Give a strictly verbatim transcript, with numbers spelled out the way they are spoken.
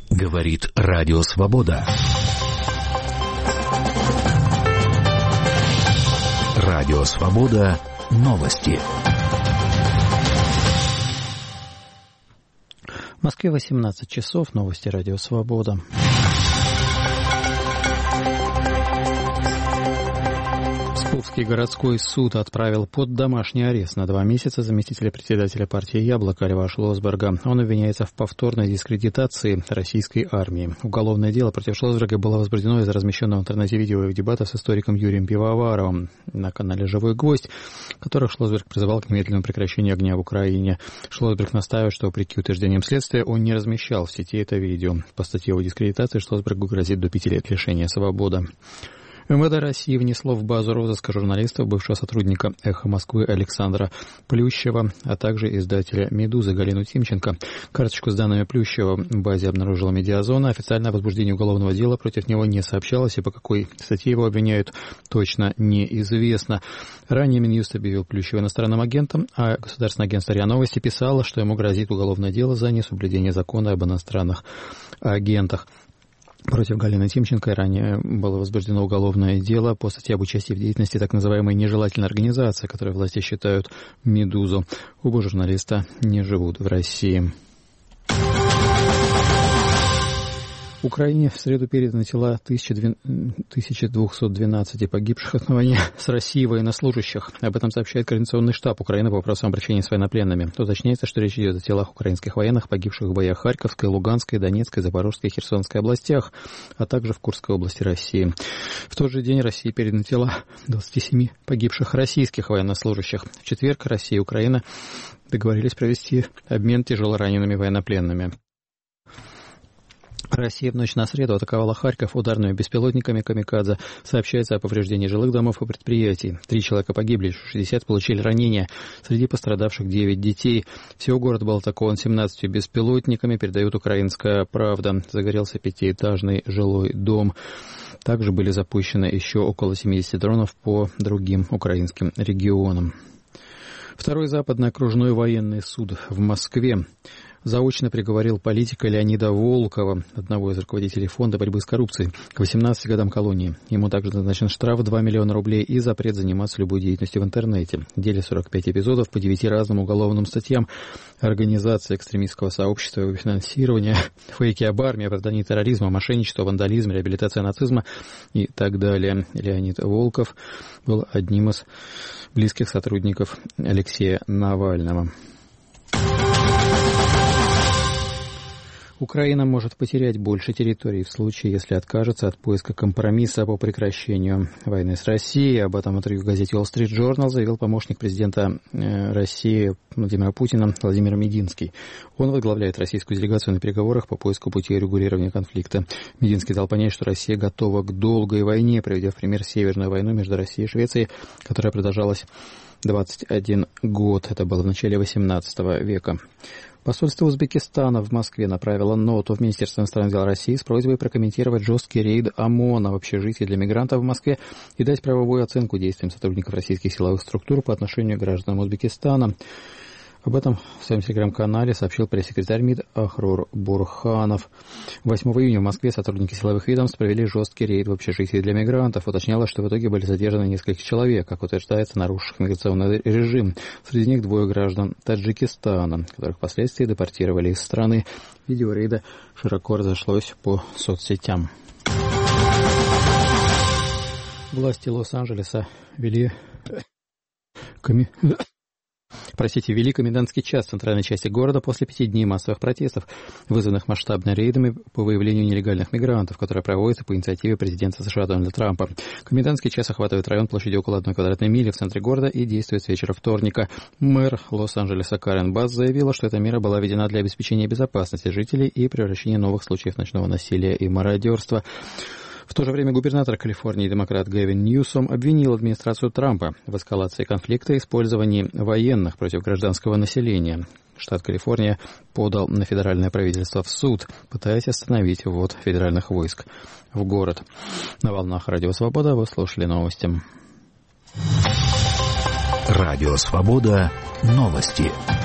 Говорит Радио Свобода. Радио Свобода. Новости. В Москве восемнадцать часов. Новости Радио Свобода. Псковский городской суд отправил под домашний арест на два месяца заместителя председателя партии «Яблоко» Льва Шлосберга. Он обвиняется в повторной дискредитации российской армии. Уголовное дело против Шлосберга было возбуждено из-за размещенного в интернете видео и дебатов с историком Юрием Пивоваровым на канале «Живой гвоздь», в которых Шлосберг призывал к немедленному прекращению огня в Украине. Шлосберг настаивает, что, вопреки утверждениям следствия, он не размещал в сети это видео. По статье о дискредитации Шлосбергу грозит до пяти лет лишения свободы. МВД России внесло в базу розыска журналистов, бывшего сотрудника «Эхо Москвы» Александра Плющева, а также издателя «Медузы» Галину Тимченко. Карточку с данными Плющева в базе обнаружила Медиазона. Официально о возбуждении уголовного дела против него не сообщалось, и по какой статье его обвиняют, точно неизвестно. Ранее Минюст объявил Плющева иностранным агентом, а Государственное агентство РИА Новости писало, что ему грозит уголовное дело за несоблюдение закона об иностранных агентах. Против Галины Тимченко ранее было возбуждено уголовное дело по статье об участии в деятельности так называемой нежелательной организации, которую власти считают «Медузу». Оба журналиста не живут в России. Украине в среду переданы тела тысяча двести двенадцать погибших от войны с Россией военнослужащих. Об этом сообщает Координационный штаб Украины по вопросам обращения с военнопленными. Уточняется, что речь идет о телах украинских военных, погибших в боях Харьковской, Луганской, Донецкой, Запорожской и Херсонской областях, а также в Курской области России. В тот же день России переданы тела двадцати семи погибших российских военнослужащих. В четверг Россия и Украина договорились провести обмен тяжелоранеными военнопленными. Россия в ночь на среду атаковала Харьков ударными беспилотниками «Камикадзе». Сообщается о повреждении жилых домов и предприятий. Три человека погибли, шестьдесят получили ранения. Среди пострадавших девять детей. Всего город был атакован семнадцатью беспилотниками, передает «Украинская правда». Загорелся пятиэтажный жилой дом. Также были запущены еще около семидесяти дронов по другим украинским регионам. Второй западный окружной военный суд в Москве заочно приговорил политика Леонида Волкова, одного из руководителей Фонда борьбы с коррупцией, к восемнадцати годам колонии. Ему также назначен штраф в два миллиона рублей и запрет заниматься любой деятельностью в интернете. В деле сорок пять эпизодов по девяти разным уголовным статьям: организация экстремистского сообщества, его финансирование, фейки об армии, оправдание терроризма, мошенничество, вандализм, реабилитация нацизма и так далее. Леонид Волков был одним из близких сотрудников Алексея Навального. Украина может потерять больше территорий в случае, если откажется от поиска компромисса по прекращению войны с Россией. Об этом в интервью в газете Wall Street Journal заявил помощник президента России Владимира Путина Владимир Мединский. Он возглавляет российскую делегацию на переговорах по поиску пути регулирования конфликта. Мединский дал понять, что Россия готова к долгой войне, приведя в пример Северную войну между Россией и Швецией, которая продолжалась двадцать один год. Это было в начале восемнадцатого века. Посольство Узбекистана в Москве направило ноту в Министерство иностранных дел России с просьбой прокомментировать жесткий рейд ОМОНа в общежитии для мигрантов в Москве и дать правовую оценку действиям сотрудников российских силовых структур по отношению к гражданам Узбекистана. Об этом в своем телеграм-канале сообщил пресс-секретарь МИД Ахрур Бурханов. восьмого июня в Москве сотрудники силовых ведомств провели жесткий рейд в общежитии для мигрантов. Уточнялось, что в итоге были задержаны несколько человек, как утверждается, нарушивших миграционный режим. Среди них двое граждан Таджикистана, которых впоследствии депортировали из страны. Видео рейда широко разошлось по соцсетям. Власти Лос-Анджелеса ввели... Коми... Простите, ввели комендантский час в центральной части города после пяти дней массовых протестов, вызванных масштабными рейдами по выявлению нелегальных мигрантов, которые проводятся по инициативе президента США Дональда Трампа. Комендантский час охватывает район площадью около одной квадратной мили в центре города и действует с вечера вторника. Мэр Лос-Анджелеса Карен Басс заявила, что эта мера была введена для обеспечения безопасности жителей и превращения новых случаев ночного насилия и мародерства. В то же время губернатор Калифорнии, демократ Гэвин Ньюсом, обвинил администрацию Трампа в эскалации конфликта и использовании военных против гражданского населения. Штат Калифорния подал на федеральное правительство в суд, пытаясь остановить ввод федеральных войск в город. На волнах Радио Свобода вы слушали новости. Радио Свобода. Новости.